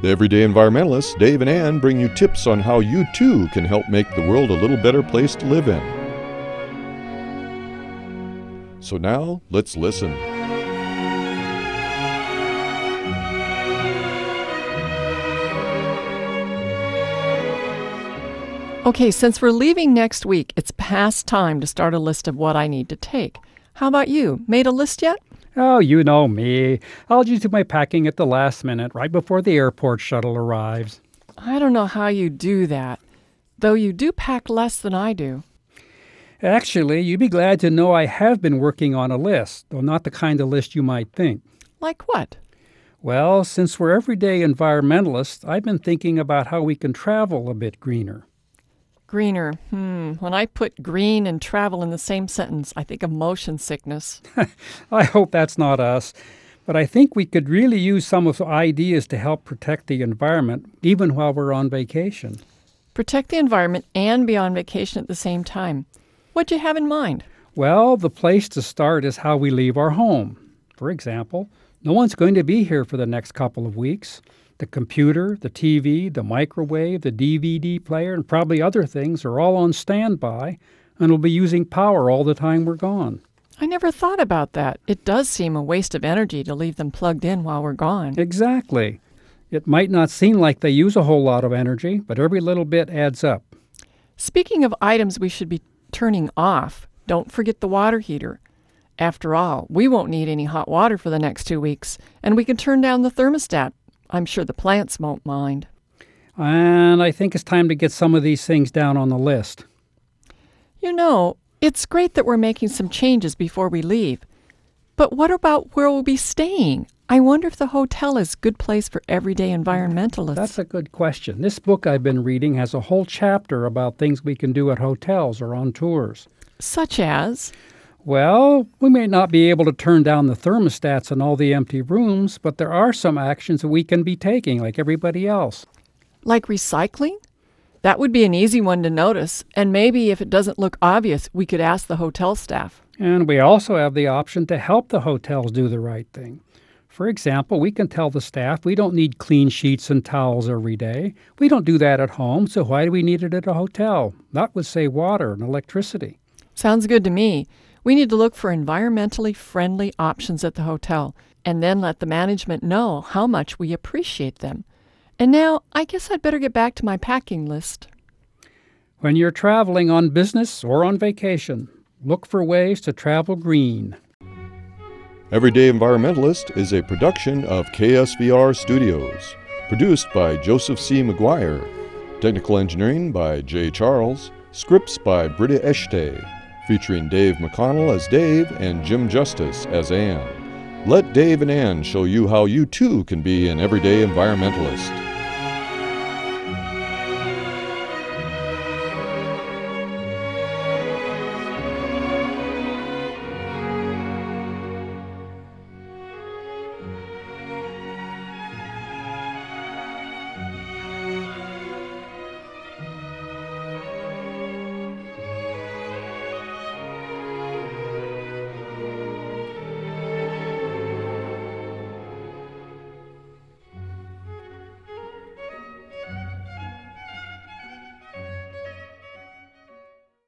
The Everyday Environmentalists, Dave and Ann, bring you tips on how you too can help make the world a little better place to live in. So now, let's listen. Okay, since we're leaving next week, it's past time to start a list of what I need to take. How about you? Made a list yet? Oh, you know me. I'll just do my packing at the last minute, right before the airport shuttle arrives. I don't know how you do that, though you do pack less than I do. Actually, you'd be glad to know I have been working on a list, though not the kind of list you might think. Like what? Well, since we're everyday environmentalists, I've been thinking about how we can travel a bit greener. Greener. When I put green and travel in the same sentence, I think of motion sickness. I hope that's not us. But I think we could really use some of the ideas to help protect the environment, even while we're on vacation. Protect the environment and be on vacation at the same time. What'd you have in mind? Well, the place to start is how we leave our home. For example, no one's going to be here for the next couple of weeks. The computer, the TV, the microwave, the DVD player, and probably other things are all on standby and will be using power all the time we're gone. I never thought about that. It does seem a waste of energy to leave them plugged in while we're gone. Exactly. It might not seem like they use a whole lot of energy, but every little bit adds up. Speaking of items we should be turning off, don't forget the water heater. After all, we won't need any hot water for the next 2 weeks, and we can turn down the thermostat. I'm sure the plants won't mind. And I think it's time to get some of these things down on the list. You know, it's great that we're making some changes before we leave. But what about where we'll be staying? I wonder if the hotel is a good place for everyday environmentalists. That's a good question. This book I've been reading has a whole chapter about things we can do at hotels or on tours. Such as? Well, we may not be able to turn down the thermostats in all the empty rooms, but there are some actions that we can be taking like everybody else. Like recycling? That would be an easy one to notice, and maybe if it doesn't look obvious, we could ask the hotel staff. And we also have the option to help the hotels do the right thing. For example, we can tell the staff we don't need clean sheets and towels every day. We don't do that at home, so why do we need it at a hotel? That would save water and electricity. Sounds good to me. We need to look for environmentally friendly options at the hotel and then let the management know how much we appreciate them. And now, I guess I'd better get back to my packing list. When you're traveling on business or on vacation, look for ways to travel green. Everyday Environmentalist is a production of KSVR Studios. Produced by Joseph C. McGuire. Technical engineering by Jay Charles. Scripts by Britta Eshte. Featuring Dave McConnell as Dave and Jim Justice as Ann. Let Dave and Ann show you how you too can be an everyday environmentalist.